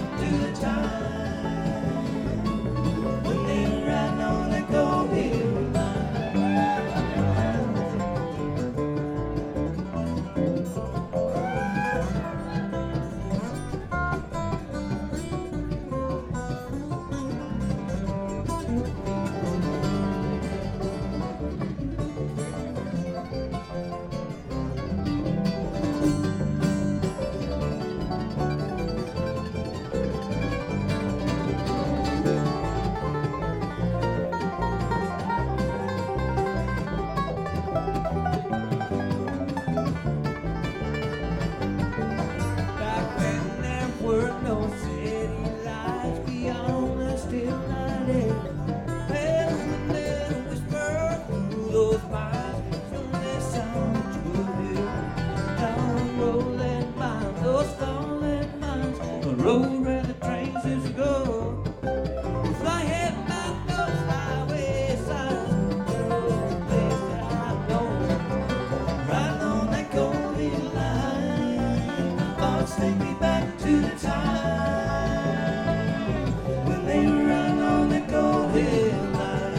back to the time when they were riding on that gold hill line. Road where the trains used to go. Fly head about those highway signs, the place that I know. Riding on that golden line, thoughts take me back to the time when they were riding on that golden line.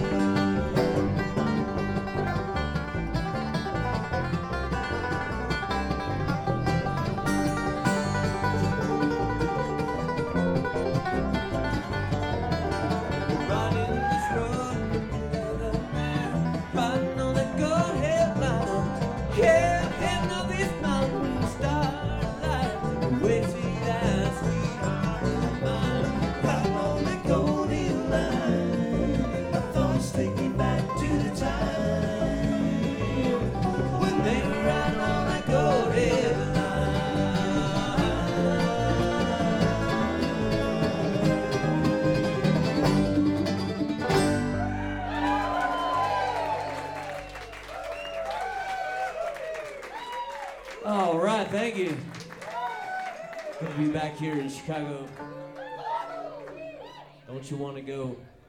All right, thank you. Good to be back here in Chicago. Don't you want to go?